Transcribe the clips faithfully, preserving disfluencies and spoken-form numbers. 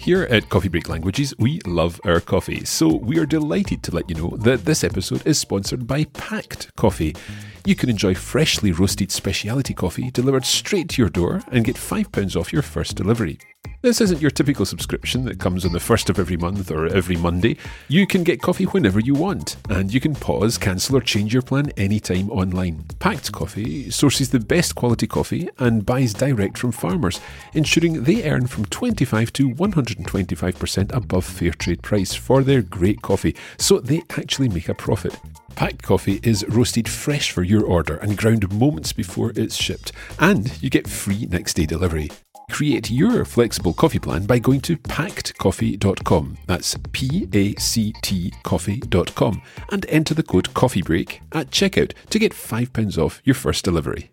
Here at Coffee Break Languages, we love our coffee, so we are delighted to let you know that this episode is sponsored by Pact Coffee. You can enjoy freshly roasted specialty coffee delivered straight to your door and get five pounds off your first delivery. This isn't your typical subscription that comes on the first of every month or every Monday. You can get coffee whenever you want, and you can pause, cancel or change your plan anytime online. Pact Coffee sources the best quality coffee and buys direct from farmers, ensuring they earn from twenty-five to one hundred twenty-five percent above fair trade price for their great coffee, so they actually make a profit. Pact Coffee is roasted fresh for your order and ground moments before it's shipped, and you get free next day delivery. Create your flexible coffee plan by going to pact coffee dot com, that's P A C T coffee dot com, and enter the code COFFEEBREAK at checkout to get five pounds off your first delivery.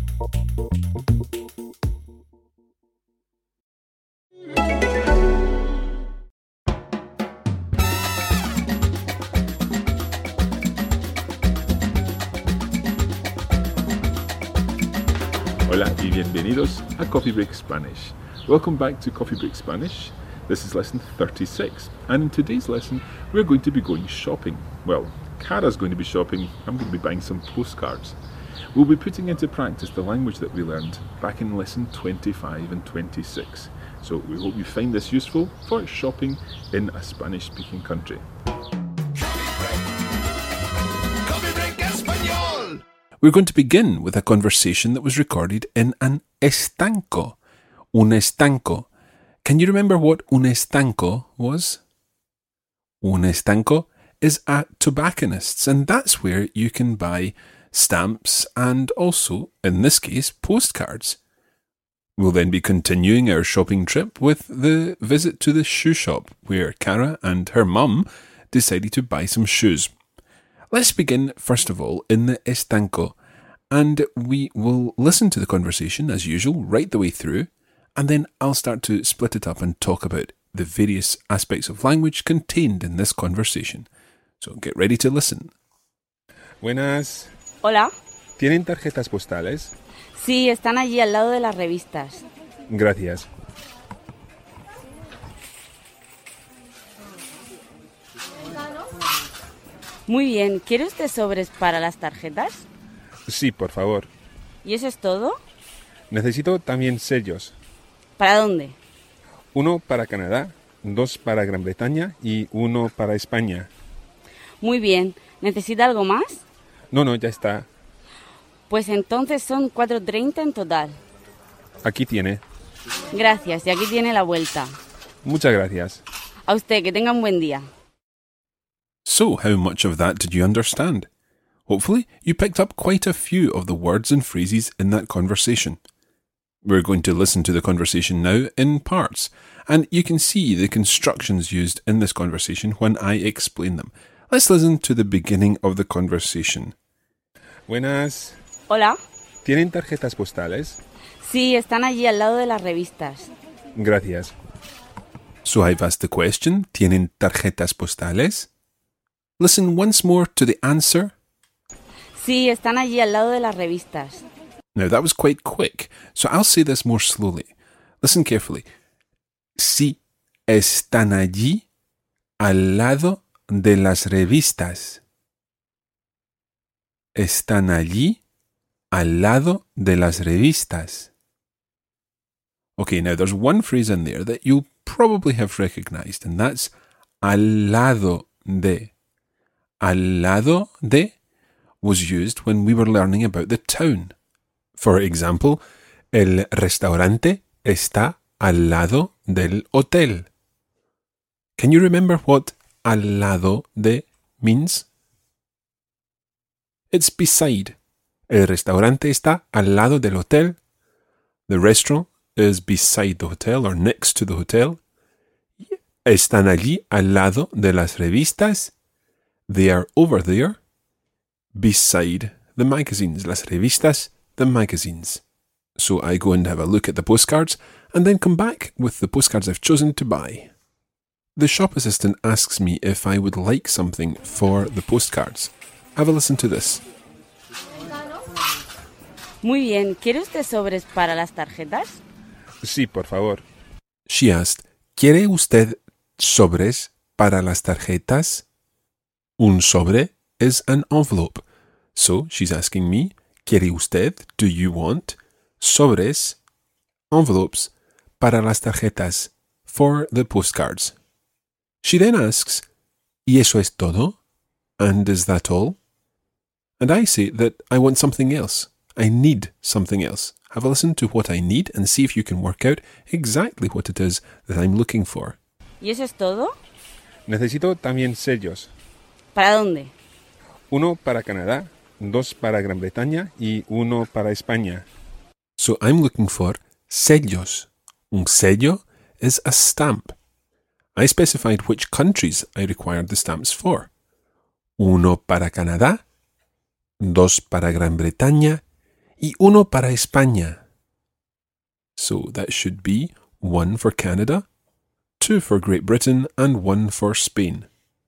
Hola y bienvenidos a Coffee Break Spanish. Welcome back to Coffee Break Spanish. This is lesson thirty-six, and in today's lesson we're going to be going shopping. Well, Kara's going to be shopping, I'm going to be buying some postcards. We'll be putting into practice the language that we learned back in lesson twenty-five and twenty-six. So we hope you find this useful for shopping in a Spanish-speaking country. We're going to begin with a conversation that was recorded in an estanco. Un estanco. Can you remember what un estanco was? Un estanco is a tobacconist's, and that's where you can buy stamps and also, in this case, postcards. We'll then be continuing our shopping trip with the visit to the shoe shop, where Kara and her mum decided to buy some shoes. Let's begin, first of all, in the estanco, and we will listen to the conversation, as usual, right the way through, and then I'll start to split it up and talk about the various aspects of language contained in this conversation. So get ready to listen. Buenas. Hola. ¿Tienen tarjetas postales? Sí, están allí al lado de las revistas. Gracias. Muy bien, ¿quiere usted sobres para las tarjetas? Sí, por favor. ¿Y eso es todo? Necesito también sellos. ¿Para dónde? Uno para Canadá, dos para Gran Bretaña y uno para España. Muy bien, ¿necesita algo más? No, no, ya está. Pues entonces son cuatro treinta en total. Aquí tiene. Gracias, y aquí tiene la vuelta. Muchas gracias. A usted, que tenga un buen día. So, how much of that did you understand? Hopefully, you picked up quite a few of the words and phrases in that conversation. We're going to listen to the conversation now in parts, and you can see the constructions used in this conversation when I explain them. Let's listen to the beginning of the conversation. Buenas. Hola. ¿Tienen tarjetas postales? Sí, están allí al lado de las revistas. Gracias. So I've asked the question, ¿tienen tarjetas postales? Listen once more to the answer. Sí, están allí al lado de las revistas. Now that was quite quick, so I'll say this more slowly. Listen carefully. Sí, están allí al lado de las revistas. Están allí al lado de las revistas. Okay, now there's one phrase in there that you'll probably have recognized, and that's al lado de. Al lado de was used when we were learning about the town. For example, el restaurante está al lado del hotel. Can you remember what al lado de means? It's beside. El restaurante está al lado del hotel. The restaurant is beside the hotel or next to the hotel. Están allí al lado de las revistas. They are over there, beside the magazines. Las revistas, the magazines. So I go and have a look at the postcards and then come back with the postcards I've chosen to buy. The shop assistant asks me if I would like something for the postcards. Have a listen to this. Muy bien, ¿quiere usted sobres para las tarjetas? Sí, por favor. She asked, ¿Quiere usted sobres para las tarjetas? Un sobre is an envelope. So she's asking me, ¿quiere usted, do you want, sobres, envelopes, para las tarjetas, for the postcards? She then asks, ¿y eso es todo? And is that all? And I say that I want something else. I need something else. Have a listen to what I need and see if you can work out exactly what it is that I'm looking for. ¿Y eso es todo? Necesito también sellos. ¿Para dónde? Uno para Canadá, dos para Gran Bretaña y uno para España. So I'm looking for sellos. Un sello is a stamp. I specified which countries I required the stamps for. Uno para Canadá, dos para Gran Bretaña y uno para España. So that should be one for Canada, two for Great Britain and one for Spain.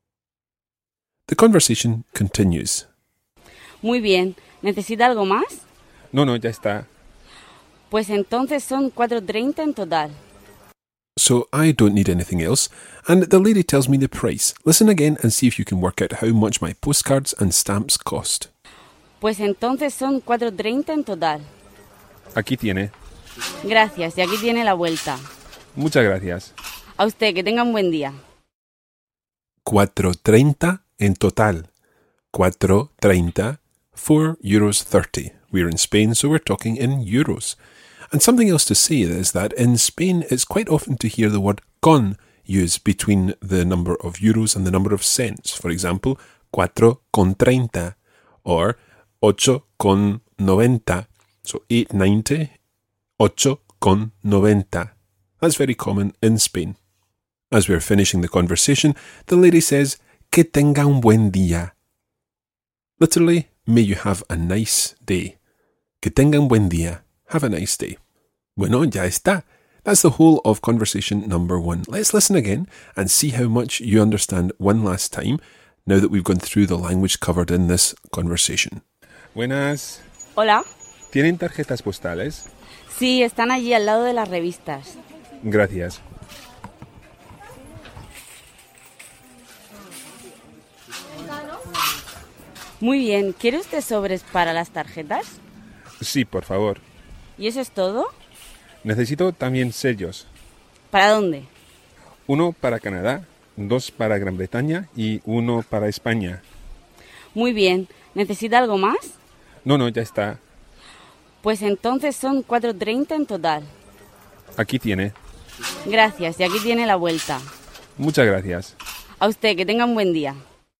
The conversation continues. Muy bien. ¿Necesita algo más? No, no, ya está. Pues entonces son cuatro treinta en total. So I don't need anything else, and the lady tells me the price. Listen again and see if you can work out how much my postcards and stamps cost. Pues entonces son cuatro treinta en total. Aquí tiene. Gracias, y aquí tiene la vuelta. Muchas gracias. A usted, que tenga un buen día. cuatro treinta en total. cuatro treinta, four euros thirty. We're in Spain, so we're talking in euros. And something else to say is that in Spain, it's quite often to hear the word con used between the number of euros and the number of cents. For example, cuatro con treinta or ocho con noventa. So eight ninety, ocho con noventa. That's very common in Spain. As we're finishing the conversation, the lady says, que tenga un buen día. Literally, may you have a nice day. Que tenga un buen día. Have a nice day. Bueno, ya está. That's the whole of conversation number one. Let's listen again and see how much you understand one last time now that we've gone through the language covered in this conversation. Buenas. Hola. ¿Tienen tarjetas postales? Sí, están allí al lado de las revistas. Gracias. Muy bien. ¿Quiere usted sobres para las tarjetas? Sí, por favor. ¿Y eso es todo? Necesito también sellos. ¿Para dónde? Uno para Canadá, dos para Gran Bretaña y uno para España. Muy bien. ¿Necesita algo más? No, no, ya está. Pues entonces son cuatro treinta en total. Aquí tiene. Gracias, y aquí tiene la vuelta. Muchas gracias. A usted, que tenga un buen día.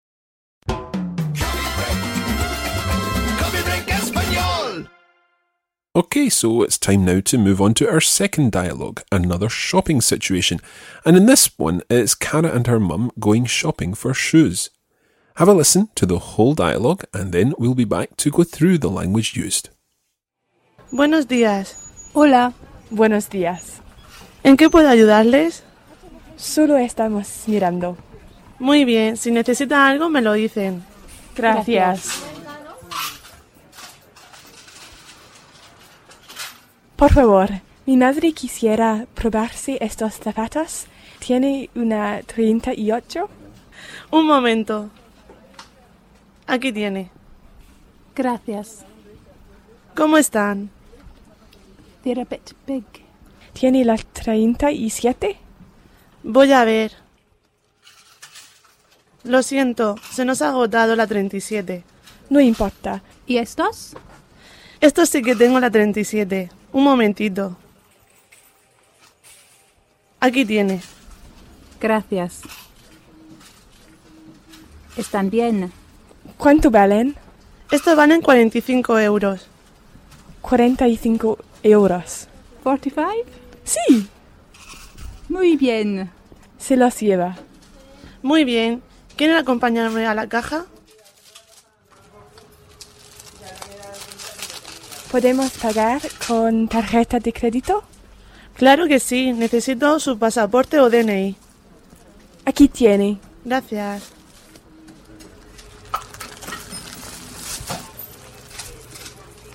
Okay, so it's time now to move on to our second dialogue, another shopping situation. And in this one, it's Cara and her mum going shopping for shoes. Have a listen to the whole dialogue and then we'll be back to go through the language used. Buenos días. Hola, buenos días. ¿En qué puedo ayudarles? Solo estamos mirando. Muy bien, si necesitan algo me lo dicen. Gracias. Por favor, mi madre quisiera probarse estos zapatos. ¿Tiene una treinta y ocho? Un momento. Aquí tiene. Gracias. ¿Cómo están? They're a bit big. ¿Tiene la treinta y siete? Voy a ver. Lo siento, se nos ha agotado la treinta y siete. No importa. ¿Y estos? Estos sí que tengo la treinta y siete. Un momentito. Aquí tiene. Gracias. Están bien. ¿Cuánto valen? Estos valen cuarenta y cinco euros. cuarenta y cinco euros. ¿cuarenta y cinco? Sí, Muy bien. se los lleva. Muy bien. ¿Quieren acompañarme a la caja? ¿Podemos pagar con tarjeta de crédito? Claro que sí. Necesito su pasaporte o D N I. Aquí tiene. Gracias.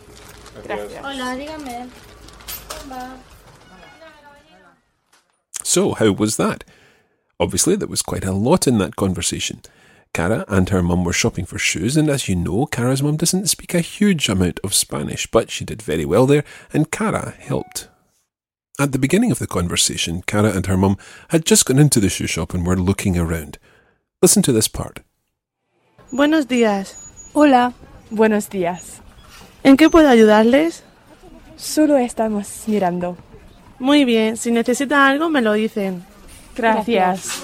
Gracias. Hola, dígame. So, how was that? Obviously, there was quite a lot in that conversation. Cara and her mum were shopping for shoes, and as you know, Cara's mum doesn't speak a huge amount of Spanish, but she did very well there, and Cara helped. At the beginning of the conversation, Cara and her mum had just gone into the shoe shop and were looking around. Listen to this part. Buenos días. Hola. Buenos días. ¿En qué puedo ayudarles? Solo estamos mirando. Muy bien, si necesitan algo me lo dicen. Gracias.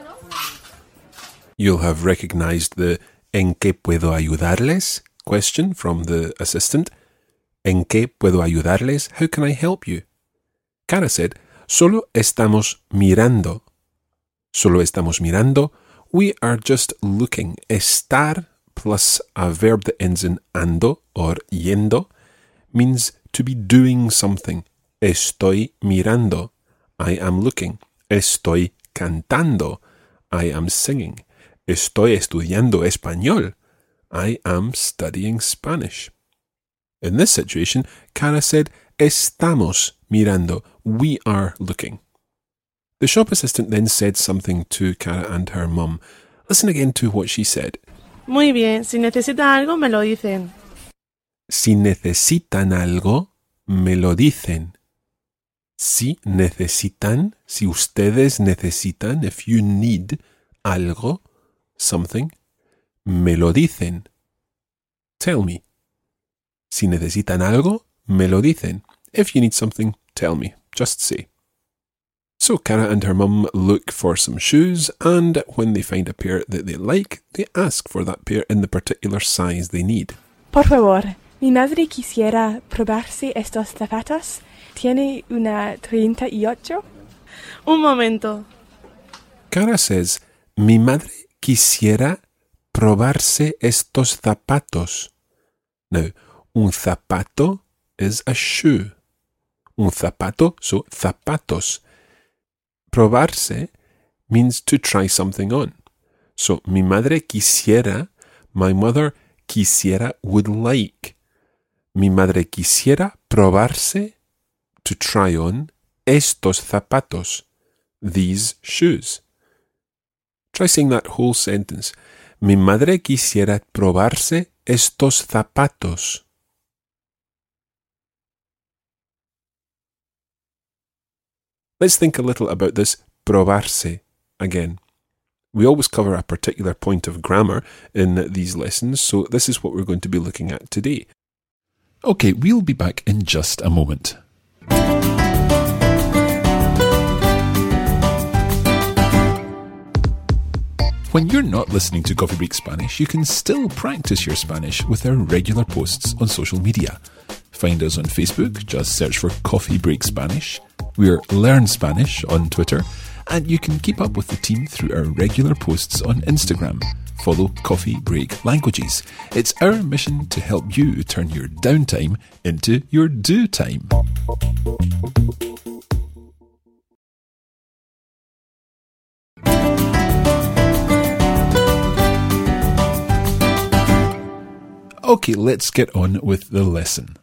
You'll have recognized the ¿En qué puedo ayudarles? Question from the assistant. ¿En qué puedo ayudarles? How can I help you? Cara said, Solo estamos mirando. Solo estamos mirando. We are just looking. Estar plus a verb that ends in ando or yendo means to be doing something. Estoy mirando. I am looking. Estoy cantando. I am singing. Estoy estudiando español. I am studying Spanish. In this situation, Cara said, Estamos mirando. We are looking. The shop assistant then said something to Cara and her mum. Listen again to what she said. Muy bien, si necesitan algo me lo dicen. Si necesitan algo, me lo dicen. Si necesitan, si ustedes necesitan, if you need algo, something, me lo dicen. Tell me. Si necesitan algo, me lo dicen. If you need something, tell me. Just say. So Cara and her mum look for some shoes, and when they find a pair that they like, they ask for that pair in the particular size they need. Por favor, mi madre quisiera probarse estos zapatos. ¿Tiene una treinta y ocho? Un momento. Cara says, Mi madre quisiera probarse estos zapatos. Now, un zapato is a shoe. Un zapato, so zapatos. Probarse means to try something on. So, mi madre quisiera, my mother quisiera, would like. Mi madre quisiera probarse, to try on, estos zapatos, these shoes. Try saying that whole sentence. Mi madre quisiera probarse estos zapatos. Let's think a little about this probarse again. We always cover a particular point of grammar in these lessons, so this is what we're going to be looking at today. Okay, we'll be back in just a moment. When you're not listening to Coffee Break Spanish, you can still practice your Spanish with our regular posts on social media. Find us on Facebook, just search for Coffee Break Spanish. We're Learn Spanish on Twitter, and you can keep up with the team through our regular posts on Instagram. Follow Coffee Break Languages. It's our mission to help you turn your downtime into your do time. Okay, let's get on with the lesson.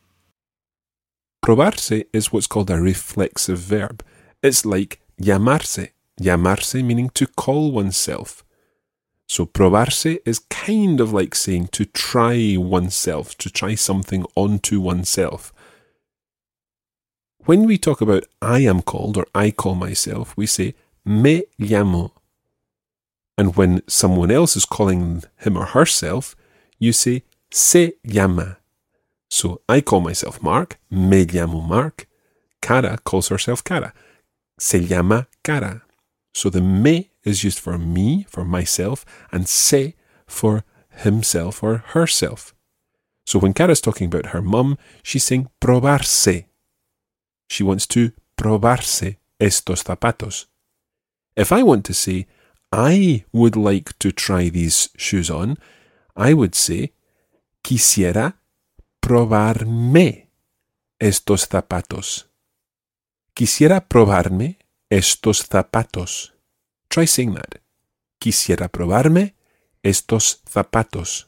Probarse is what's called a reflexive verb. It's like llamarse. Llamarse meaning to call oneself. So probarse is kind of like saying to try oneself, to try something onto oneself. When we talk about I am called or I call myself, we say me llamo. And when someone else is calling him or herself, you say se llama. So I call myself Mark, me llamo Mark. Cara calls herself Cara, se llama Cara. So the me is used for me, for myself, and se for himself or herself. So when Cara's talking about her mum, she's saying probarse. She wants to probarse estos zapatos. If I want to say, I would like to try these shoes on, I would say, quisiera probarme estos zapatos. Quisiera probarme estos zapatos. Try saying that. Quisiera probarme estos zapatos.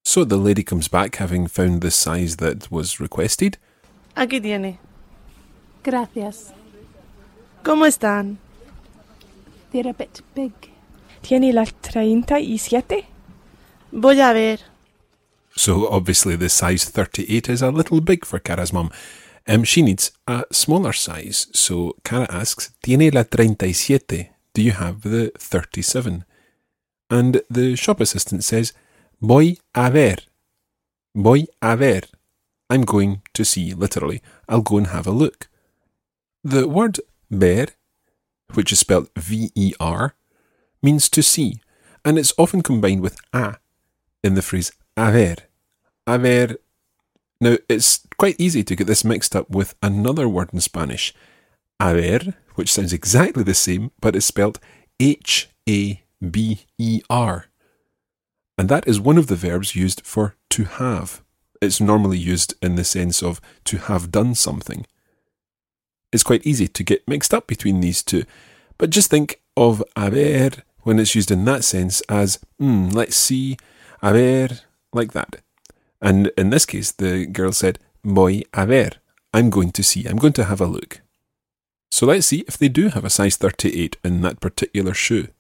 So the lady comes back having found the size that was requested. Aquí tiene. Gracias. ¿Cómo están? They're a bit big. ¿Tiene la treinta y siete? Voy a ver. So obviously the size thirty-eight is a little big for Cara's mum. Um, she needs a smaller size. So Cara asks, ¿Tiene la treinta y siete? Do you have the thirty-seven? And the shop assistant says, Voy a ver. Voy a ver. I'm going to see, literally. I'll go and have a look. The word ver, which is spelled V E R, means to see, and it's often combined with a in the phrase a ver. A ver. Now, it's quite easy to get this mixed up with another word in Spanish, a ver, which sounds exactly the same, but is spelled H A B E R. And that is one of the verbs used for to have. It's normally used in the sense of to have done something. It's quite easy to get mixed up between these two, but just think of a ver when it's used in that sense as, hmm, let's see, a ver, like that. And in this case, the girl said, voy a ver, I'm going to see, I'm going to have a look. So let's see if they do have a size thirty-eight in that particular shoe.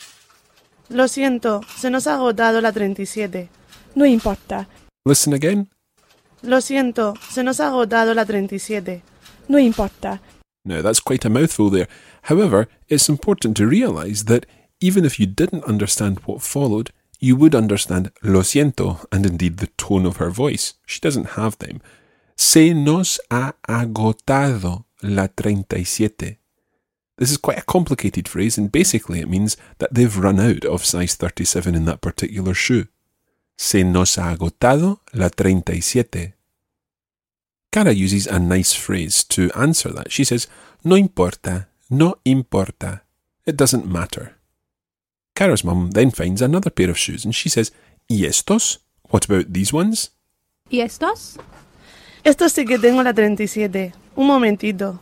Lo siento, se nos ha agotado la treinta y siete. No importa. Listen again. Lo siento, se nos ha agotado la treinta y siete. No importa. Now that's quite a mouthful there. However, it's important to realise that even if you didn't understand what followed, you would understand lo siento and indeed the tone of her voice. She doesn't have them. Se nos ha agotado la treinta y siete. This is quite a complicated phrase, and basically it means that they've run out of size thirty-seven in that particular shoe. Se nos ha agotado la treinta y siete. Cara uses a nice phrase to answer that. She says, no importa, no importa. It doesn't matter. Cara's mum then finds another pair of shoes and she says, ¿Y estos? What about these ones? ¿Y estos? Estos sí que tengo la treinta y siete. Un momentito.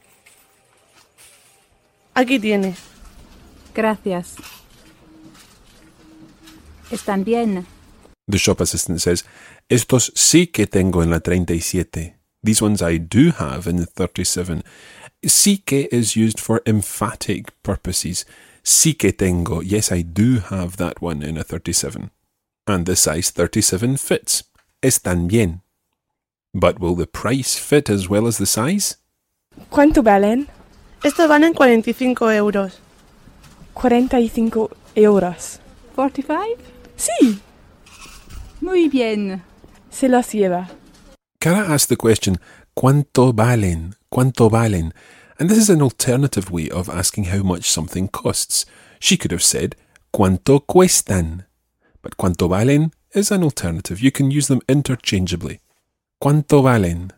Aquí tiene. Gracias. Están bien. The shop assistant says, Estos sí que tengo en la treinta y siete. These ones I do have in the thirty-seven. Sí que is used for emphatic purposes. Sí que tengo. Yes, I do have that one in a thirty-seven. And the size thirty-seven fits. Están bien. But will the price fit as well as the size? ¿Cuánto valen? Estos valen cuarenta y cinco euros. cuarenta y cinco euros. forty-five? Sí, Muy bien. se los lleva. Cara asked the question, ¿Cuánto valen? ¿Cuánto valen? And this is an alternative way of asking how much something costs. She could have said, ¿Cuánto cuestan? But ¿cuánto valen? Is an alternative. You can use them interchangeably. ¿Cuánto valen?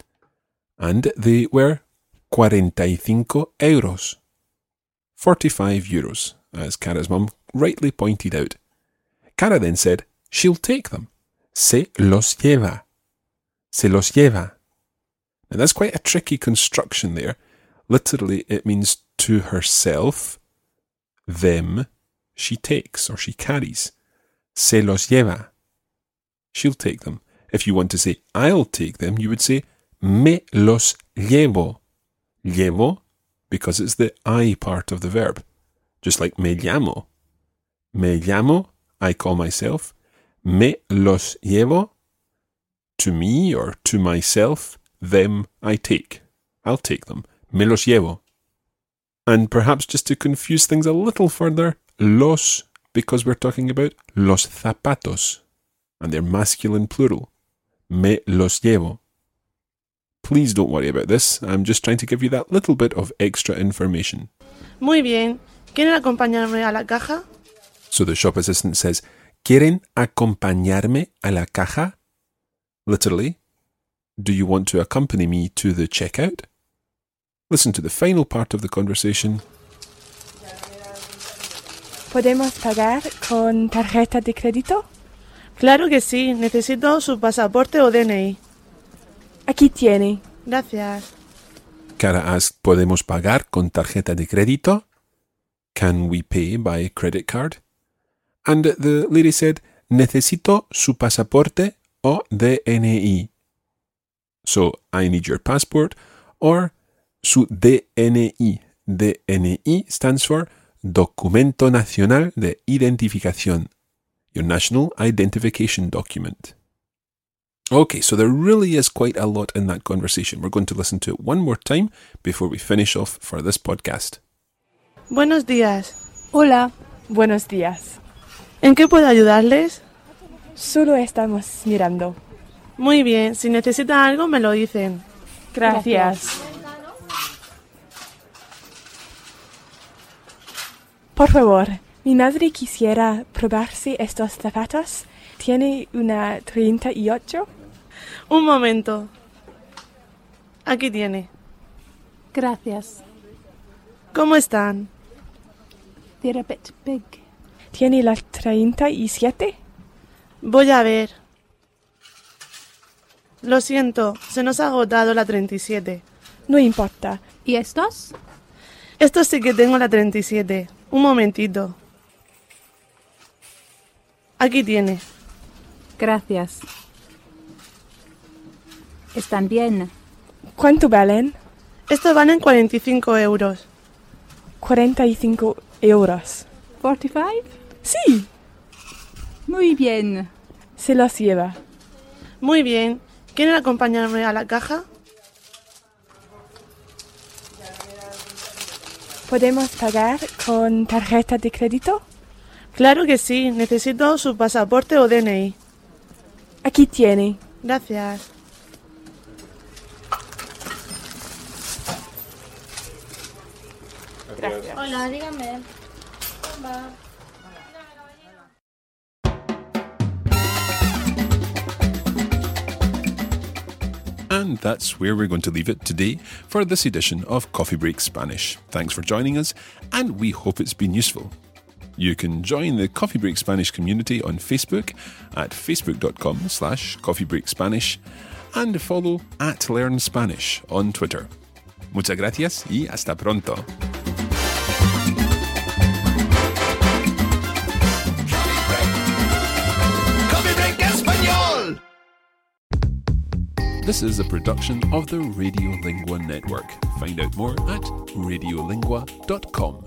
And they were cuarenta y cinco euros. forty-five euros, as Cara's mum rightly pointed out. Cara then said, she'll take them. Se los lleva. Se los lleva. Now that's quite a tricky construction there. Literally, it means to herself, them, she takes or she carries. Se los lleva. She'll take them. If you want to say, I'll take them, you would say, me los llevo. Llevo, because it's the I part of the verb. Just like me llamo. Me llamo, I call myself. Me los llevo, to me or to myself. Them I take. I'll take them. Me los llevo. And perhaps just to confuse things a little further, los, because we're talking about los zapatos. And they're masculine plural. Me los llevo. Please don't worry about this. I'm just trying to give you that little bit of extra information. Muy bien. ¿Quieren acompañarme a la caja? So the shop assistant says, ¿Quieren acompañarme a la caja? Literally, do you want to accompany me to the checkout? Listen to the final part of the conversation. ¿Podemos pagar con tarjeta de crédito? Claro que sí. Necesito su pasaporte o D N I. Aquí tiene. Gracias. Cara asked, ¿Podemos pagar con tarjeta de crédito? Can we pay by credit card? And the lady said, necesito su pasaporte o D N I. So, I need your passport or su D N I. D N I stands for Documento Nacional de Identificación, your national identification document. Okay, so there really is quite a lot in that conversation. We're going to listen to it one more time before we finish off for this podcast. Buenos días. Hola. Buenos días. ¿En qué puedo ayudarles? Solo estamos mirando. Muy bien, si necesitan algo me lo dicen. Gracias. Por favor, mi madre quisiera probarse estos zapatos. ¿Tiene una treinta y ocho? Un momento. Aquí tiene. Gracias. ¿Cómo están? They're a bit big. ¿Tiene la treinta y siete? Voy a ver. Lo siento, se nos ha agotado la treinta y siete. No importa. ¿Y estos? Esto sí que tengo la treinta y siete. Un momentito. Aquí tiene. Gracias. Están bien. ¿Cuánto valen? Estos valen cuarenta y cinco euros. cuarenta y cinco euros. ¿cuarenta y cinco? Sí, Muy bien. se los lleva. Muy bien. ¿Quieren acompañarme a la caja? ¿Podemos pagar con tarjeta de crédito? Claro que sí. Necesito su pasaporte o D N I. Aquí tiene. Gracias. Gracias. Hola, dígame. And that's where we're going to leave it today for this edition of Coffee Break Spanish. Thanks for joining us, and we hope it's been useful. You can join the Coffee Break Spanish community on Facebook at facebook.com slash coffeebreakspanish and follow at Learn Spanish on Twitter. Muchas gracias y hasta pronto. This is a production of the Radiolingua Network. Find out more at radiolingua dot com.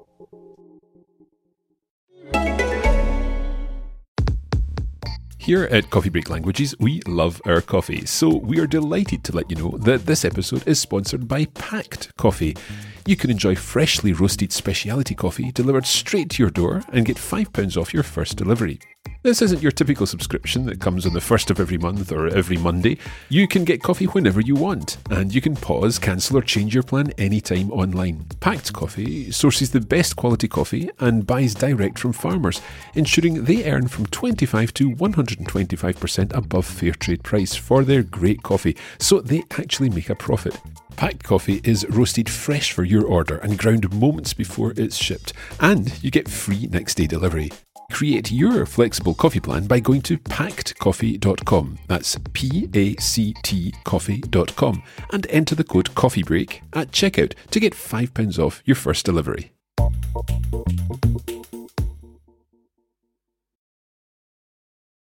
Here at Coffee Break Languages, we love our coffee, so we are delighted to let you know that this episode is sponsored by Pact Coffee. You can enjoy freshly roasted specialty coffee delivered straight to your door and get five pounds off your first delivery. This isn't your typical subscription that comes on the first of every month or every Monday. You can get coffee whenever you want, and you can pause, cancel or change your plan anytime online. Pact Coffee sources the best quality coffee and buys direct from farmers, ensuring they earn from twenty-five to one hundred twenty-five percent above fair trade price for their great coffee, so they actually make a profit. Packed coffee is roasted fresh for your order and ground moments before it's shipped, and you get free next day delivery. Create your flexible coffee plan by going to pact coffee dot com. That's P A C T coffee dot com and enter the code COFFEEBREAK at checkout to get five pounds off your first delivery.